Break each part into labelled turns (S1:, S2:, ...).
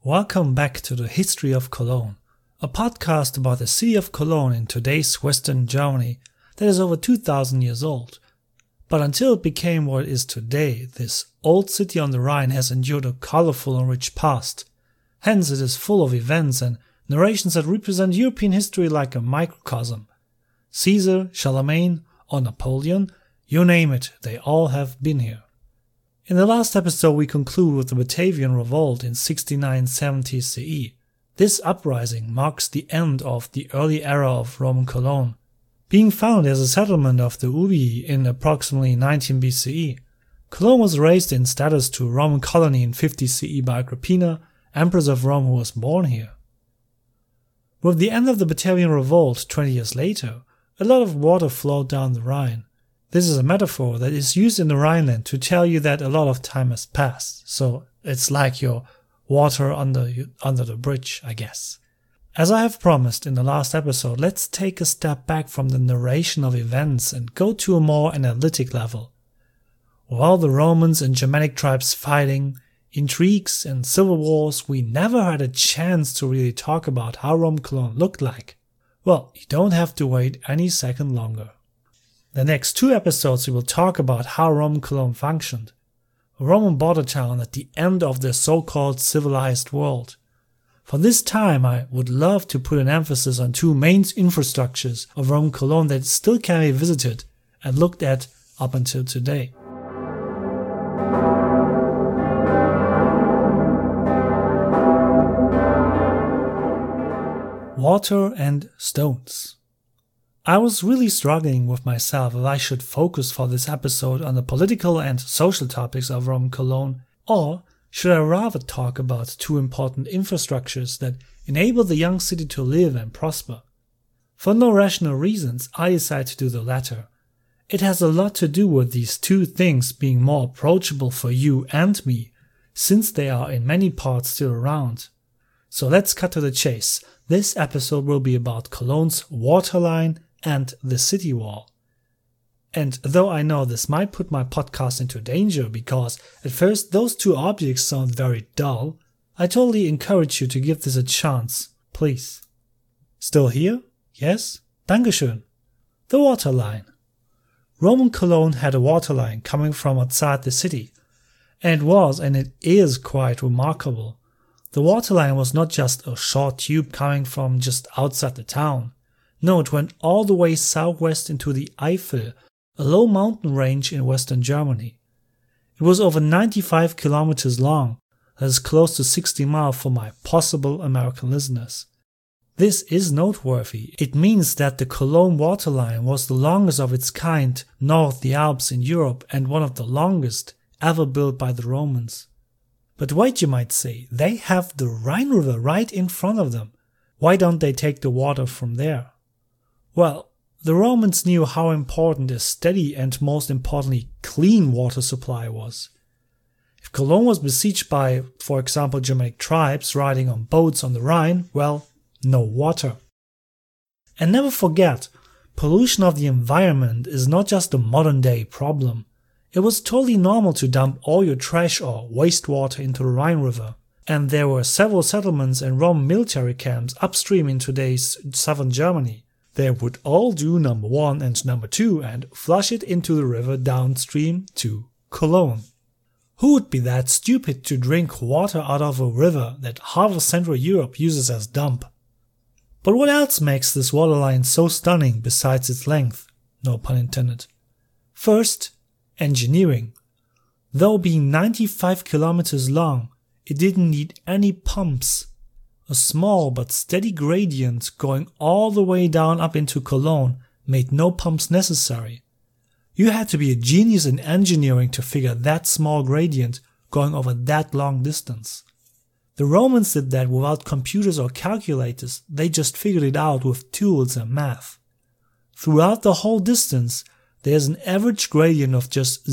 S1: Welcome back to the History of Cologne, a podcast about the city of Cologne in today's Western Germany that is over 2000 years old. But until it became what it is today, this old city on the Rhine has endured a colorful and rich past. Hence it is full of events and narrations that represent European history like a microcosm. Caesar, Charlemagne, or Napoleon, you name it, they all have been here. In the last episode we conclude with the Batavian Revolt in 6970 CE. This uprising marks the end of the early era of Roman Cologne. Being founded as a settlement of the Ubii in approximately 19 BCE, Cologne was raised in status to a Roman colony in 50 CE by Agrippina, Empress of Rome, who was born here. With the end of the Batavian Revolt 20 years later, a lot of water flowed down the Rhine. This is a metaphor that is used in the Rhineland to tell you that a lot of time has passed, so it's like your water under the bridge, I guess. As I have promised in the last episode, let's take a step back from the narration of events and go to a more analytic level. With all the Romans and Germanic tribes fighting, intrigues and civil wars, we never had a chance to really talk about how Rome Cologne looked like. Well, you don't have to wait any second longer. The next two episodes we will talk about how Rome Cologne functioned, a Roman border town at the end of the so-called civilized world. For this time I would love to put an emphasis on two main infrastructures of Rome Cologne that still can be visited and looked at up until today. Water and stones. I was really struggling with myself if I should focus for this episode on the political and social topics of Rome Cologne, or should I rather talk about two important infrastructures that enable the young city to live and prosper. For no rational reasons, I decided to do the latter. It has a lot to do with these two things being more approachable for you and me, since they are in many parts still around. So let's cut to the chase. This episode will be about Cologne's waterline and the city wall. And though I know this might put my podcast into danger because at first those two objects sound very dull, I totally encourage you to give this a chance, please. Still here? Yes? Dankeschön. The waterline. Roman Cologne had a waterline coming from outside the city, and it was and it is quite remarkable. The waterline was not just a short tube coming from just outside the town. No, it went all the way southwest into the Eifel, a low mountain range in western Germany. It was over 95 kilometers long, that is close to 60 miles for my possible American listeners. This is noteworthy. It means that the Cologne waterline was the longest of its kind north of the Alps in Europe and one of the longest ever built by the Romans. But wait, you might say, they have the Rhine River right in front of them. Why don't they take the water from there? Well, the Romans knew how important a steady and most importantly clean water supply was. If Cologne was besieged by, for example, Germanic tribes riding on boats on the Rhine, well, no water. And never forget, pollution of the environment is not just a modern day problem. It was totally normal to dump all your trash or wastewater into the Rhine River, and there were several settlements and Roman military camps upstream in today's southern Germany. They would all do number 1 and number 2 and flush it into the river downstream to Cologne. Who would be that stupid to drink water out of a river that half of Central Europe uses as dump? But what else makes this waterline so stunning besides its length? No pun intended. First, engineering. Though being 95 kilometers long, it didn't need any pumps. A small but steady gradient going all the way down up into Cologne made no pumps necessary. You had to be a genius in engineering to figure that small gradient going over that long distance. The Romans did that without computers or calculators, they just figured it out with tools and math. Throughout the whole distance, there's an average gradient of just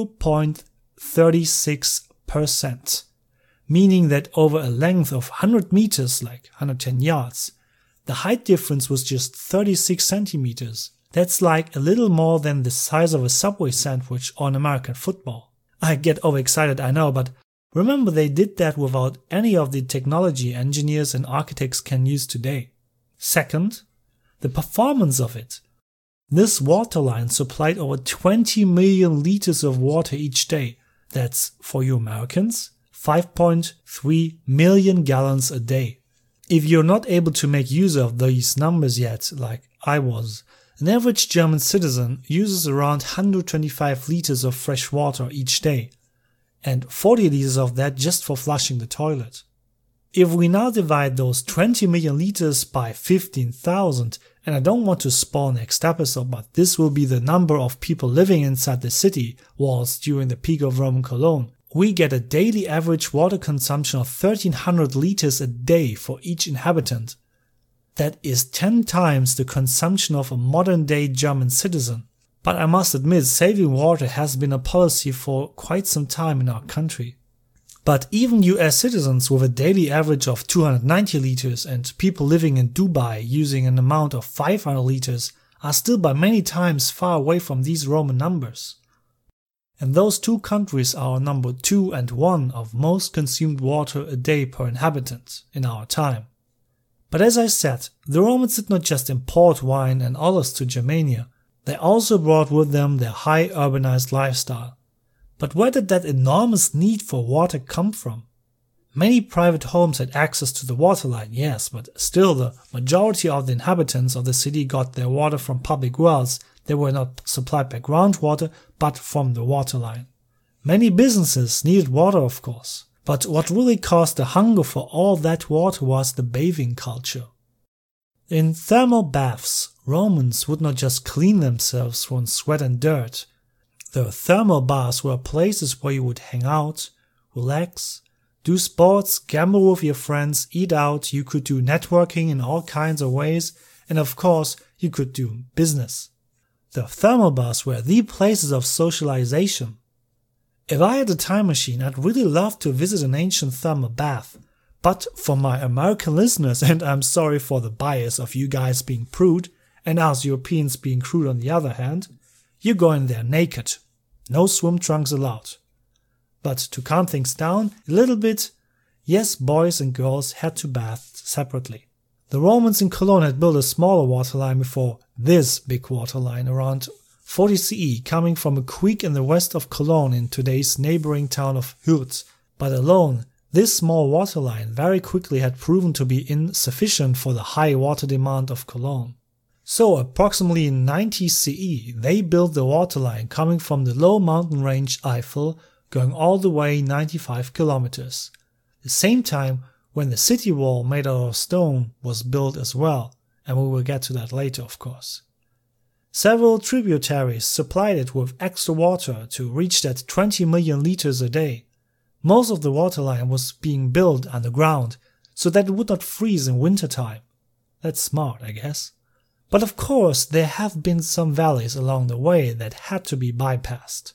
S1: 0.36%. Meaning that over a length of 100 meters, like 110 yards, the height difference was just 36 centimeters. That's like a little more than the size of a Subway sandwich or an American football. I get overexcited, I know, but Remember, they did that without any of the technology engineers and architects can use today. Second, the performance of it. This waterline supplied over 20 million liters of water each day. That's, for you Americans, 5.3 million gallons a day. If you're not able to make use of these numbers yet, like I was, an average German citizen uses around 125 liters of fresh water each day, and 40 liters of that just for flushing the toilet. If we now divide those 20 million liters by 15,000, and I don't want to spoil next episode, but this will be the number of people living inside the city walls during the peak of Rome and Cologne, we get a daily average water consumption of 1,300 liters a day for each inhabitant. That is 10 times the consumption of a modern-day German citizen. But I must admit, saving water has been a policy for quite some time in our country. But even US citizens with a daily average of 290 liters and people living in Dubai using an amount of 500 liters are still by many times far away from these Roman numbers. And those two countries are number 2 and 1 of most consumed water a day per inhabitant in our time. But as I said, the Romans did not just import wine and olives to Germania, they also brought with them their high urbanized lifestyle. But where did that enormous need for water come from? Many private homes had access to the waterline, yes, but still the majority of the inhabitants of the city got their water from public wells. They were not supplied by groundwater, but from the waterline. Many businesses needed water, of course, but what really caused the hunger for all that water was the bathing culture. In thermal baths, Romans would not just clean themselves from sweat and dirt. The thermal baths were places where you would hang out, relax, do sports, gamble with your friends, eat out, you could do networking in all kinds of ways, and of course, you could do business. The thermal baths were the places of socialization. If I had a time machine, I'd really love to visit an ancient thermal bath. But for my American listeners, and I'm sorry for the bias of you guys being prude, and us Europeans being crude on the other hand, you go in there naked. No swim trunks allowed. But to calm things down a little bit, yes, boys and girls had to bath separately. The Romans in Cologne had built a smaller waterline before this big waterline around 40 CE, coming from a creek in the west of Cologne in today's neighboring town of Hürth. But alone, this small waterline very quickly had proven to be insufficient for the high water demand of Cologne. So approximately in 90 CE, they built the waterline coming from the low mountain range Eifel, going all the way 95 kilometers. The same time when the city wall made out of stone was built as well, and we will get to that later, of course. Several tributaries supplied it with extra water to reach that 20 million liters a day. Most of the waterline was being built underground, so that it would not freeze in wintertime. That's smart, I guess. But of course, there have been some valleys along the way that had to be bypassed.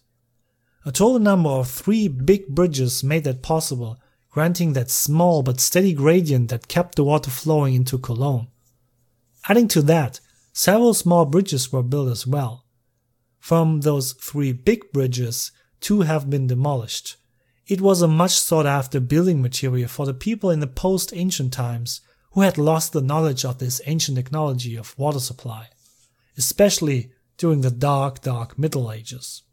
S1: A total number of 3 big bridges made that possible, granting that small but steady gradient that kept the water flowing into Cologne. Adding to that, several small bridges were built as well. From those 3 big bridges, 2 have been demolished. It was a much sought after building material for the people in the post-ancient times who had lost the knowledge of this ancient technology of water supply, especially during the dark Middle Ages.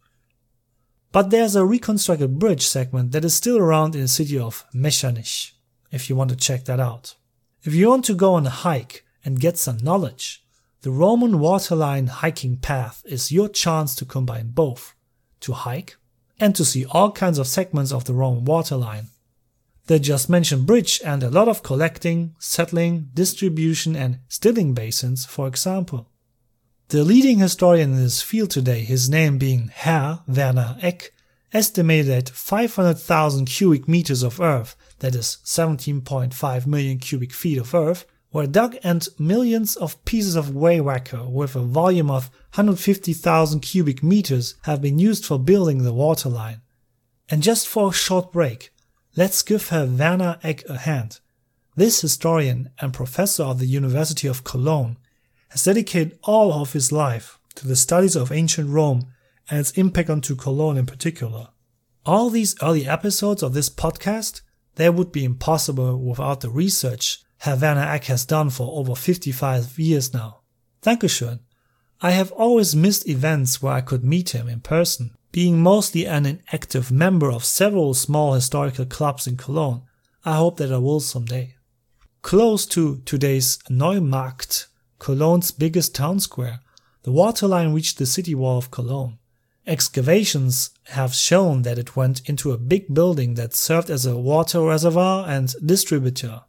S1: But there's a reconstructed bridge segment that is still around in the city of Mechernich, if you want to check that out. If you want to go on a hike and get some knowledge, the Roman waterline hiking path is your chance to combine both, to hike and to see all kinds of segments of the Roman waterline. The just mentioned bridge and a lot of collecting, settling, distribution and stilling basins, for example. The leading historian in this field today, his name being Herr Werner Eck, estimated that 500,000 cubic meters of earth, that is 17.5 million cubic feet of earth, were dug and millions of pieces of waywacker with a volume of 150,000 cubic meters have been used for building the waterline. And just for a short break, let's give Herr Werner Eck a hand. This historian and professor of the University of Cologne has dedicated all of his life to the studies of ancient Rome and its impact onto Cologne in particular. All these early episodes of this podcast, they would be impossible without the research Herr Werner Eck has done for over 55 years now. Dankeschön. I have always missed events where I could meet him in person. Being mostly an inactive member of several small historical clubs in Cologne, I hope that I will someday. Close to today's Neumarkt, Cologne's biggest town square, the water line reached the city wall of Cologne. Excavations have shown that it went into a big building that served as a water reservoir and distributor.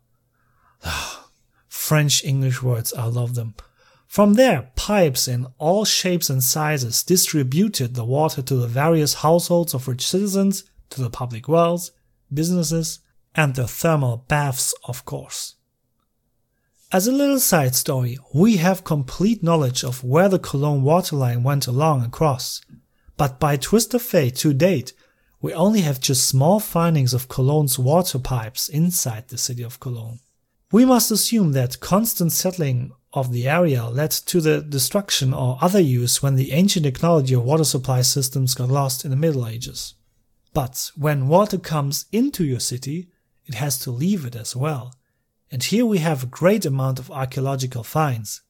S1: French-English words, I love them. From there, pipes in all shapes and sizes distributed the water to the various households of rich citizens, to the public wells, businesses, and the thermal baths, of course. As a little side story, we have complete knowledge of where the Cologne water line went along across. But by twist of fate to date, we only have just small findings of Cologne's water pipes inside the city of Cologne. We must assume that constant settling of the area led to the destruction or other use when the ancient technology of water supply systems got lost in the Middle Ages. But when water comes into your city, it has to leave it as well. And here we have a great amount of archaeological finds.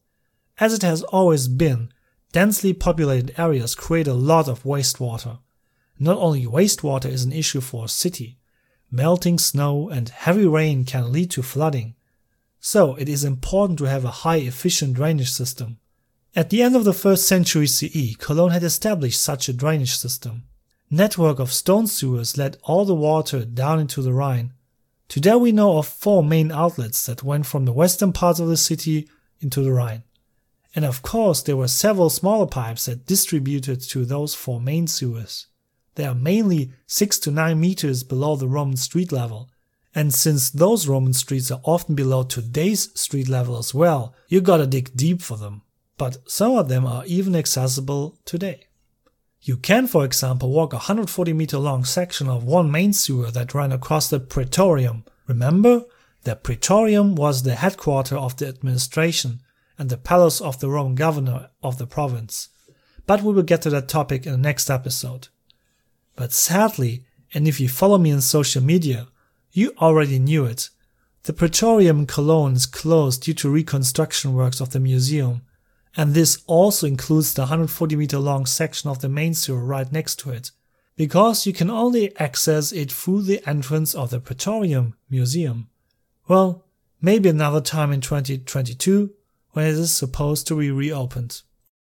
S1: As it has always been, densely populated areas create a lot of wastewater. Not only wastewater is an issue for a city. Melting snow and heavy rain can lead to flooding. So it is important to have a high efficient drainage system. At the end of the 1st century CE, Cologne had established such a drainage system. Network of stone sewers led all the water down into the Rhine. Today we know of 4 main outlets that went from the western parts of the city into the Rhine. And of course there were several smaller pipes that distributed to those 4 main sewers. They are mainly 6 to 9 meters below the Roman street level. And since those Roman streets are often below today's street level as well, you gotta dig deep for them. But some of them are even accessible today. You can, for example, walk a 140-meter long section of one main sewer that ran across the Praetorium. Remember? The Praetorium was the headquarters of the administration and the palace of the Roman governor of the province. But we will get to that topic in the next episode. But sadly, and if you follow me on social media, you already knew it. The Praetorium in Cologne is closed due to reconstruction works of the museum. And this also includes the 140-meter long section of the main sewer right next to it, because you can only access it through the entrance of the Praetorium Museum. Well, maybe another time in 2022, when it is supposed to be reopened.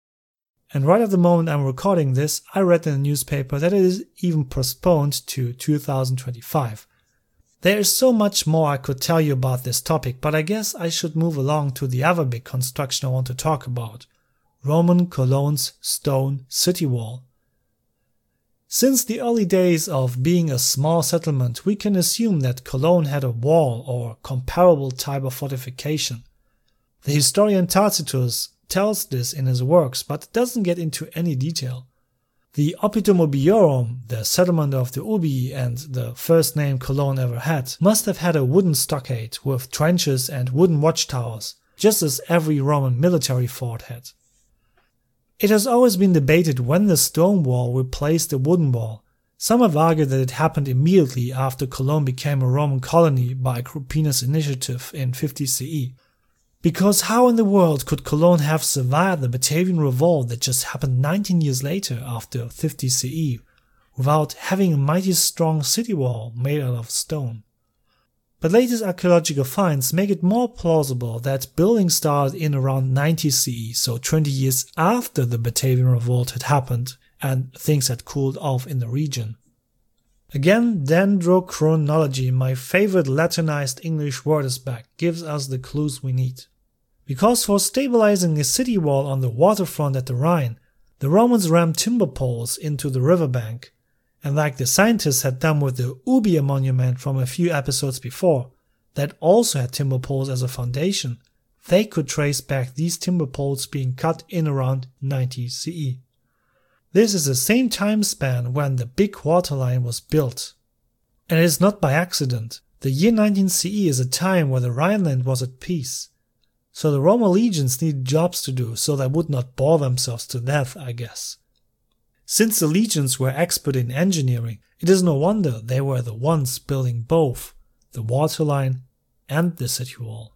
S1: And right at the moment I'm recording this, I read in the newspaper that it is even postponed to 2025. There is so much more I could tell you about this topic, but I guess I should move along to the other big construction I want to talk about. Roman Cologne's stone city wall. Since the early days of being a small settlement, we can assume that Cologne had a wall or comparable type of fortification. The historian Tacitus tells this in his works, but doesn't get into any detail. The Oppidum Ubiorum, the settlement of the Ubii and the first name Cologne ever had, must have had a wooden stockade with trenches and wooden watchtowers, just as every Roman military fort had. It has always been debated when the stone wall replaced the wooden wall. Some have argued that it happened immediately after Cologne became a Roman colony by Agrippina's initiative in 50 CE. Because how in the world could Cologne have survived the Batavian Revolt that just happened 19 years later after 50 CE, without having a mighty strong city wall made out of stone? But latest archaeological finds make it more plausible that building started in around 90 CE, so 20 years after the Batavian Revolt had happened and things had cooled off in the region. Again, dendrochronology, my favorite Latinized English word is back, gives us the clues we need. Because for stabilizing a city wall on the waterfront at the Rhine, the Romans rammed timber poles into the riverbank, and like the scientists had done with the Ubia monument from a few episodes before, that also had timber poles as a foundation, they could trace back these timber poles being cut in around 90 CE. This is the same time span when the big waterline was built. And it is not by accident. The year 19 CE is a time where the Rhineland was at peace. So the Roman legions needed jobs to do, so they would not bore themselves to death, I guess. Since the legions were expert in engineering, it is no wonder they were the ones building both the waterline and the city wall.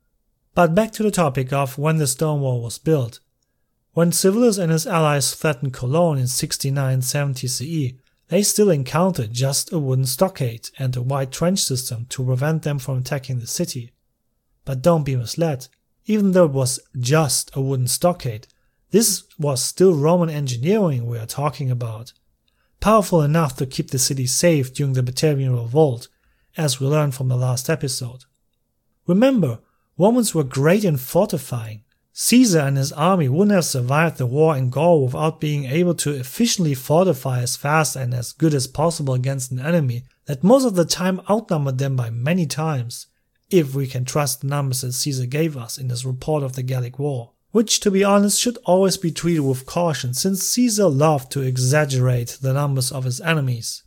S1: But back to the topic of when the stone wall was built. When Civilis and his allies threatened Cologne in 69-70 CE, they still encountered just a wooden stockade and a wide trench system to prevent them from attacking the city. But don't be misled, even though it was just a wooden stockade, this was still Roman engineering we are talking about. Powerful enough to keep the city safe during the Batavian Revolt, as we learned from the last episode. Remember, Romans were great in fortifying. Caesar and his army wouldn't have survived the war in Gaul without being able to efficiently fortify as fast and as good as possible against an enemy that most of the time outnumbered them by many times, if we can trust the numbers that Caesar gave us in his report of the Gallic War, which to be honest should always be treated with caution since Caesar loved to exaggerate the numbers of his enemies.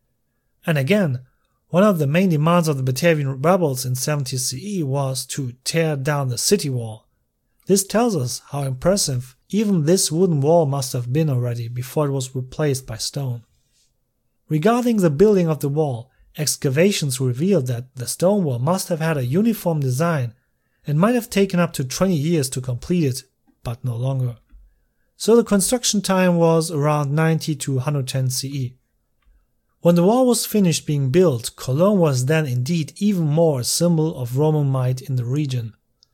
S1: And again, one of the main demands of the Batavian rebels in 70 CE was to tear down the city wall. This tells us how impressive even this wooden wall must have been already before it was replaced by stone. Regarding the building of the wall, excavations revealed that the stone wall must have had a uniform design and might have taken up to 20 years to complete it, but no longer. So the construction time was around 90 to 110 CE. When the wall was finished being built, Cologne was then indeed even more a symbol of Roman might in the region.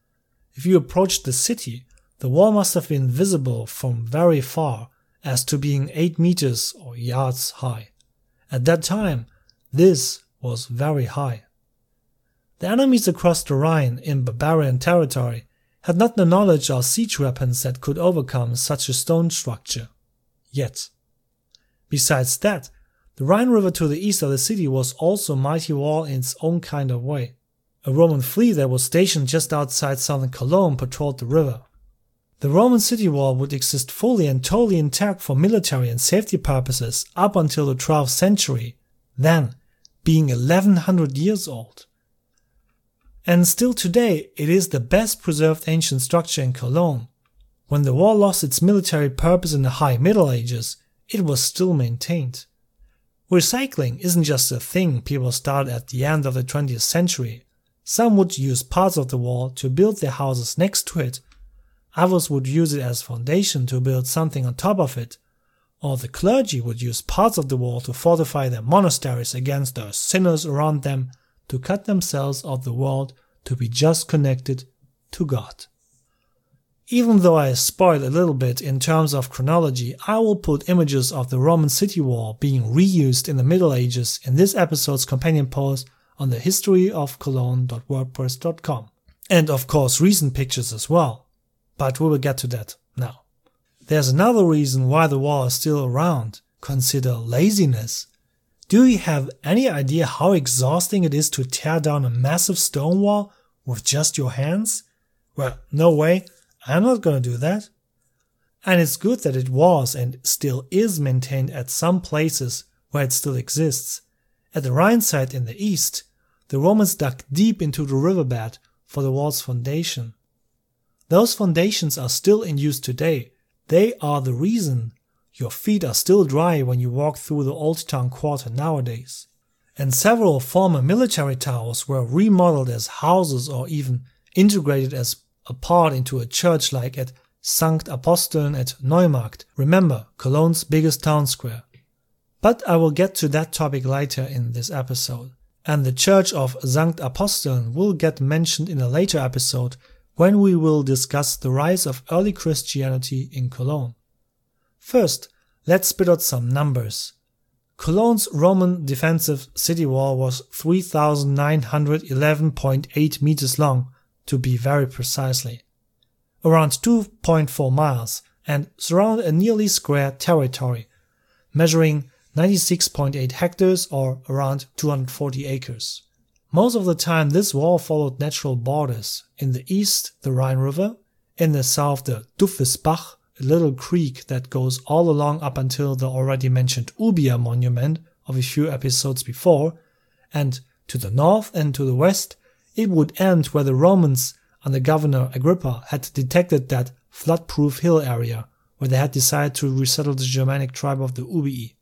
S1: If you approached the city, the wall must have been visible from very far, as to being 8 meters or yards high. At that time, this was very high. The enemies across the Rhine in Bavarian territory had not the knowledge or siege weapons that could overcome such a stone structure. Yet. Besides that, the Rhine River to the east of the city was also a mighty wall in its own kind of way. A Roman fleet that was stationed just outside southern Cologne patrolled the river. The Roman city wall would exist fully and totally intact for military and safety purposes up until the 12th century, then being 1100 years old. And still today it is the best preserved ancient structure in Cologne. When the wall lost its military purpose in the High Middle Ages, it was still maintained. Recycling isn't just a thing people started at the end of the 20th century. Some would use parts of the wall to build their houses next to it, others would use it as foundation to build something on top of it, or the clergy would use parts of the wall to fortify their monasteries against the sinners around them to cut themselves off the world to be just connected to God. Even though I spoiled a little bit in terms of chronology, I will put images of the Roman city wall being reused in the Middle Ages in this episode's companion post on the historyofcologne.wordpress.com. And of course recent pictures as well. But we will get to that now. There's another reason why the wall is still around. Consider laziness. Do you have any idea how exhausting it is to tear down a massive stone wall with just your hands? Well, no way. I'm not gonna do that. And it's good that it was and still is maintained at some places where it still exists. At the Rhine side in the east, the Romans dug deep into the riverbed for the wall's foundation. Those foundations are still in use today. They are the reason your feet are still dry when you walk through the Old Town Quarter nowadays. And several former military towers were remodeled as houses or even integrated as a part into a church like at Sankt Aposteln at Neumarkt, remember, Cologne's biggest town square. But I will get to that topic later in this episode. And the church of Sankt Aposteln will get mentioned in a later episode when we will discuss the rise of early Christianity in Cologne. First, let's spit out some numbers. Cologne's Roman defensive city wall was 3,911.8 meters long, to be very precisely, around 2.4 miles, and surrounded a nearly square territory, measuring 96.8 hectares or around 240 acres. Most of the time this wall followed natural borders. In the east, the Rhine River, in the south the Duffesbach, a little creek that goes all along up until the already mentioned Ubia monument of a few episodes before, and to the north and to the west, it would end where the Romans under Governor Agrippa had detected that flood-proof hill area where they had decided to resettle the Germanic tribe of the Ubii.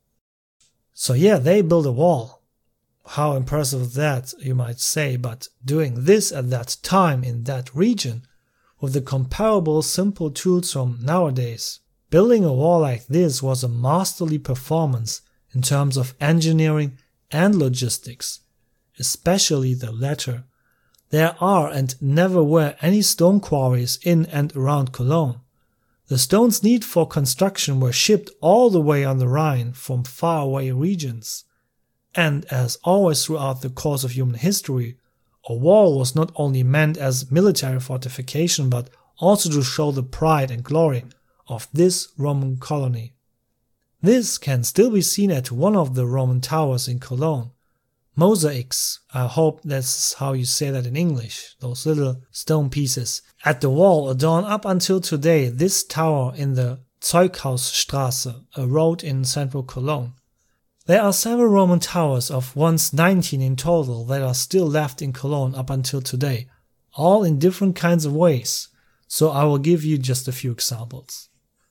S1: So yeah, they built a wall. How impressive is that, you might say, but doing this at that time in that region, with the comparable simple tools from nowadays, building a wall like this was a masterly performance in terms of engineering and logistics, especially the latter. There are and never were any stone quarries in and around Cologne. The stones needed for construction were shipped all the way on the Rhine from faraway regions. And as always throughout the course of human history, a wall was not only meant as military fortification but also to show the pride and glory of this Roman colony. This can still be seen at one of the Roman towers in Cologne. Mosaics, I hope that's how you say that in English, those little stone pieces, at the wall adorn up until today this tower in the Zeughausstraße, a road in central Cologne. There are several Roman towers of once 19 in total that are still left in Cologne up until today, all in different kinds of ways, so I will give you just a few examples.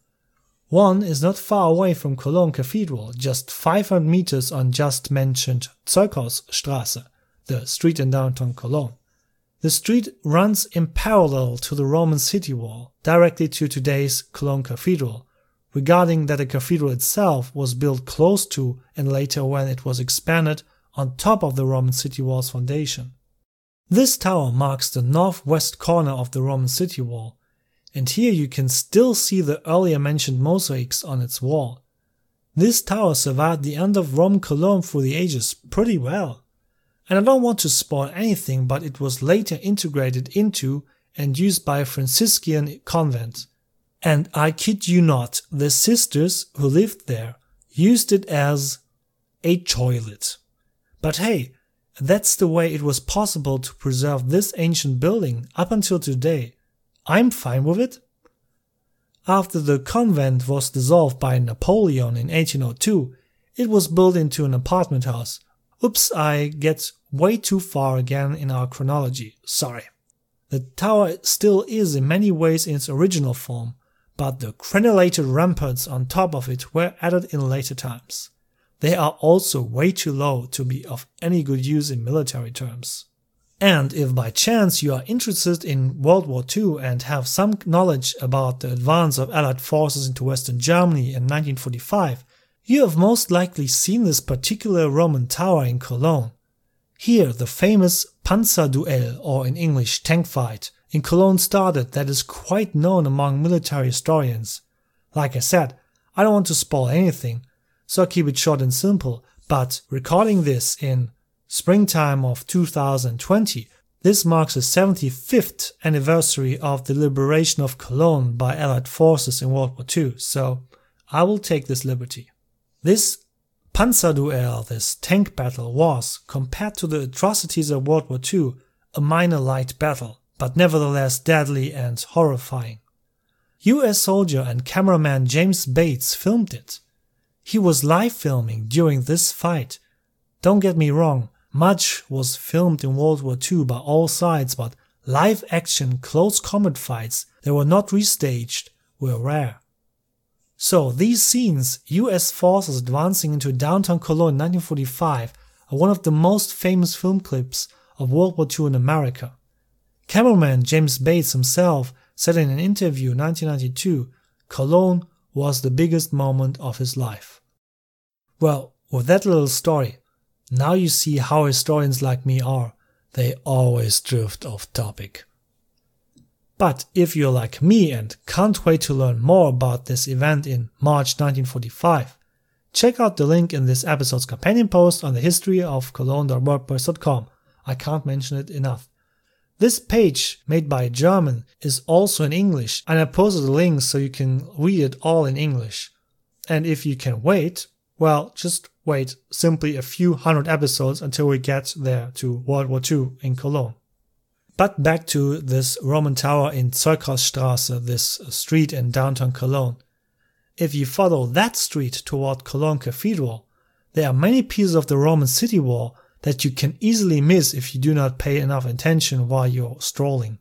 S1: One is not far away from Cologne Cathedral, just 500 meters on just mentioned Zeughausstraße, the street in downtown Cologne. The street runs in parallel to the Roman city wall, directly to today's Cologne Cathedral, regarding that the cathedral itself was built close to and later when it was expanded on top of the Roman city wall's foundation. This tower marks the northwest corner of the Roman city wall, and here you can still see the earlier mentioned mosaics on its wall. This tower survived the end of Roman Cologne through the ages pretty well. And I don't want to spoil anything, but it was later integrated into and used by a Franciscan convent. And I kid you not, the sisters who lived there used it as a toilet. But hey, that's the way it was possible to preserve this ancient building up until today. I'm fine with it. After the convent was dissolved by Napoleon in 1802, it was built into an apartment house. Oops, I get way too far again in our chronology, sorry. The tower still is in many ways in its original form, but the crenellated ramparts on top of it were added in later times. They are also way too low to be of any good use in military terms. And if by chance you are interested in World War II and have some knowledge about the advance of Allied forces into Western Germany in 1945, you have most likely seen this particular Roman tower in Cologne. Here the famous Panzerduell, or in English tank fight, in Cologne started that is quite known among military historians. Like I said, I don't want to spoil anything, so I'll keep it short and simple, but recording this in springtime of 2020, this marks the 75th anniversary of the liberation of Cologne by Allied forces in World War II, so I will take this liberty. This Panzerduell, this tank battle, was, compared to the atrocities of World War II, a minor light battle, but nevertheless deadly and horrifying. US soldier and cameraman James Bates filmed it. He was live filming during this fight. Don't get me wrong, much was filmed in World War II by all sides, but live action close combat fights that were not restaged were rare. So these scenes, US forces advancing into downtown Cologne in 1945, are one of the most famous film clips of World War II in America. Cameraman James Bates himself said in an interview in 1992, Cologne was the biggest moment of his life. Well, with that little story, now you see how historians like me are. They always drift off topic. But if you're like me and can't wait to learn more about this event in March 1945, check out the link in this episode's companion post on the history of Cologne.wordpress.com. I can't mention it enough. This page, made by a German, is also in English, and I posted a link so you can read it all in English. And if you can wait, well, just wait simply a few hundred episodes until we get there to World War II in Cologne. But back to this Roman tower in Zeughausstraße, this street in downtown Cologne. If you follow that street toward Cologne Cathedral, there are many pieces of the Roman city wall that you can easily miss if you do not pay enough attention while you're strolling.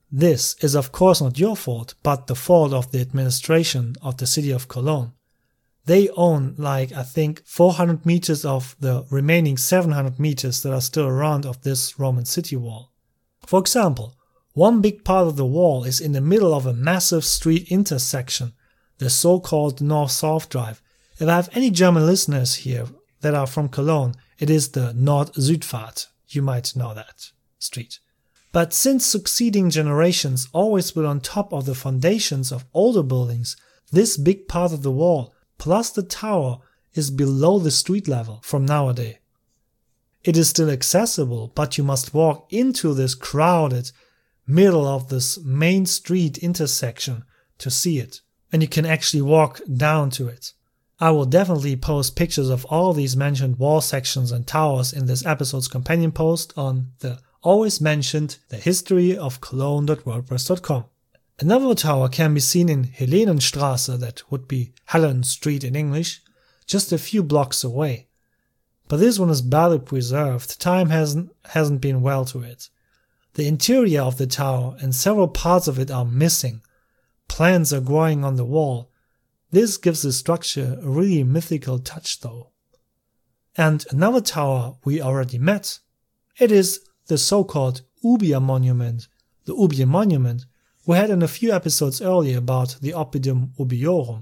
S1: This is of course not your fault, but the fault of the administration of the city of Cologne. They own I think 400 meters of the remaining 700 meters that are still around of this Roman city wall. For example, one big part of the wall is in the middle of a massive street intersection, the so-called North-South Drive. If I have any German listeners here that are from Cologne, it is the Nord-Süd-Pfad. You might know that street. But since succeeding generations always built on top of the foundations of older buildings, this big part of the wall, plus the tower, is below the street level from nowadays. It is still accessible, but you must walk into this crowded middle of this main street intersection to see it. And you can actually walk down to it. I will definitely post pictures of all these mentioned wall sections and towers in this episode's companion post on the always mentioned The History of Cologne.wordpress.com. Another tower can be seen in Helenenstraße, that would be Helen Street in English, just a few blocks away. But this one is badly preserved, time hasn't been well to it. The interior of the tower and several parts of it are missing. Plants are growing on the wall. This gives the structure a really mythical touch though. And another tower we already met. It is the so-called Ubia Monument, the Ubian Monument, we had in a few episodes earlier about the Oppidum Ubiorum.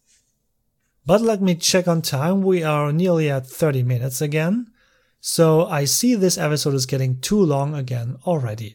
S1: But let me check on time, we are nearly at 30 minutes again, so I see this episode is getting too long again already.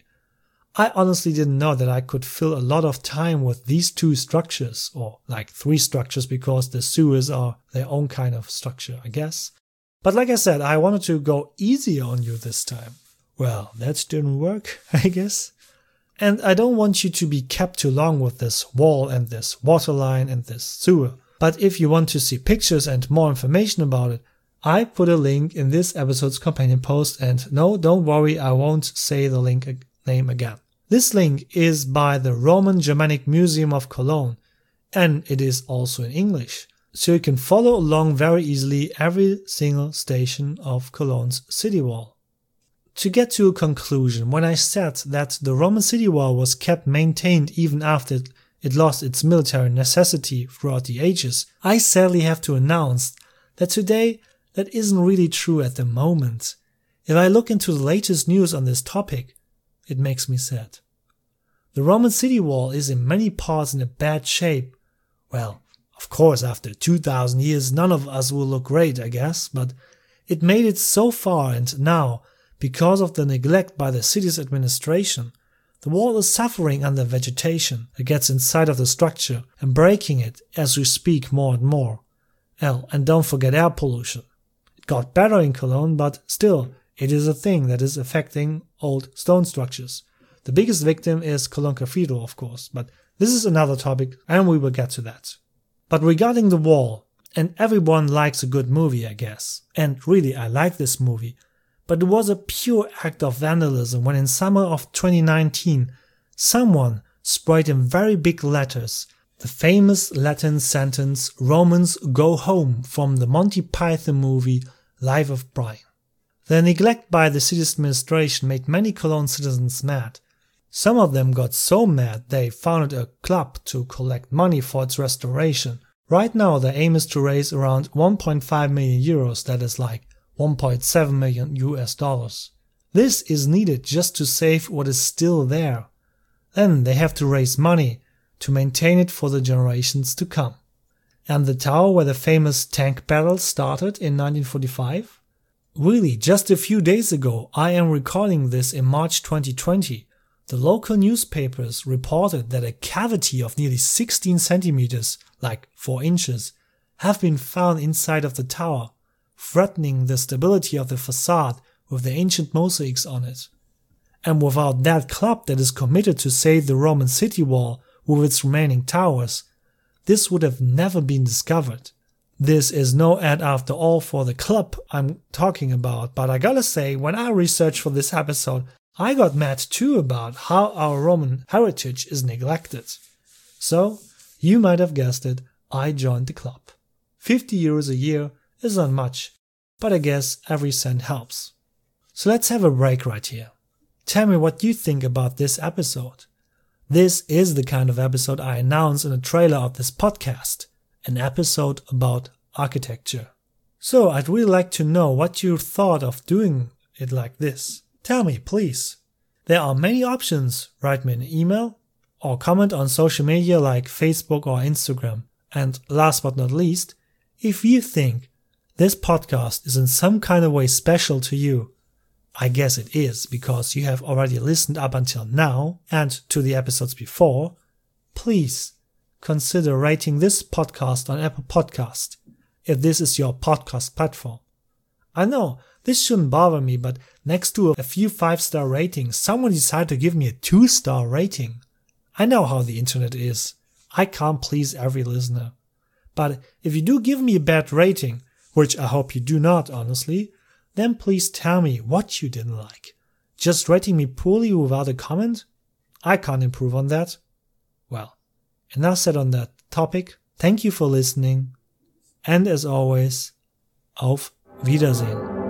S1: I honestly didn't know that I could fill a lot of time with these two structures, or like 3 structures because the sewers are their own kind of structure, I guess. But like I said, I wanted to go easier on you this time. Well, that didn't work, I guess. And I don't want you to be kept too long with this wall and this water line and this sewer. But if you want to see pictures and more information about it, I put a link in this episode's companion post, and no, don't worry, I won't say the link name again. This link is by the Roman Germanic Museum of Cologne, and it is also in English, so you can follow along very easily every single station of Cologne's city wall. To get to a conclusion, when I said that the Roman city wall was kept maintained even after it lost its military necessity throughout the ages, I sadly have to announce that today that isn't really true at the moment. If I look into the latest news on this topic, it makes me sad. The Roman city wall is in many parts in a bad shape. Well, of course, after 2000 years, none of us will look great, I guess, but it made it so far, and now, because of the neglect by the city's administration, the wall is suffering under vegetation that gets inside of the structure and breaking it as we speak more and more. Oh, and don't forget air pollution. It got better in Cologne, but still, it is a thing that is affecting old stone structures. The biggest victim is Cologne Cathedral, of course, but this is another topic and we will get to that. But regarding the wall, and everyone likes a good movie, I guess, and really I like this movie, but it was a pure act of vandalism when in summer of 2019 someone sprayed in very big letters the famous Latin sentence "Romans go home" from the Monty Python movie Life of Brian. The neglect by the city's administration made many Cologne citizens mad. Some of them got so mad they founded a club to collect money for its restoration. Right now their aim is to raise around 1.5 million euros, that is like 1.7 million US dollars. This is needed just to save what is still there. Then they have to raise money to maintain it for the generations to come. And the tower where the famous tank battle started in 1945? Really, just a few days ago, I am recording this in March 2020, the local newspapers reported that a cavity of nearly 16 centimeters, like 4 inches, have been found inside of the tower, threatening the stability of the facade with the ancient mosaics on it. And without that club that is committed to save the Roman city wall with its remaining towers, this would have never been discovered. This is no ad after all for the club I'm talking about, but I gotta say, when I researched for this episode, I got mad too about how our Roman heritage is neglected. So, you might have guessed it, I joined the club. 50 euros a year is not much, but I guess every cent helps. So let's have a break right here. Tell me what you think about this episode. This is the kind of episode I announce in the trailer of this podcast, an episode about architecture. So I'd really like to know what you thought of doing it like this. Tell me, please. There are many options. Write me an email or comment on social media like Facebook or Instagram. And last but not least, if you think this podcast is in some kind of way special to you, I guess it is because you have already listened up until now and to the episodes before, please consider rating this podcast on Apple Podcast if this is your podcast platform. I know this shouldn't bother me, but next to a few 5-star ratings, someone decided to give me a 2-star rating. I know how the internet is. I can't please every listener. But if you do give me a bad rating, which I hope you do not, honestly, then please tell me what you didn't like. Just rating me poorly without a comment? I can't improve on that. Well, enough said on that topic. Thank you for listening. And as always, auf Wiedersehen.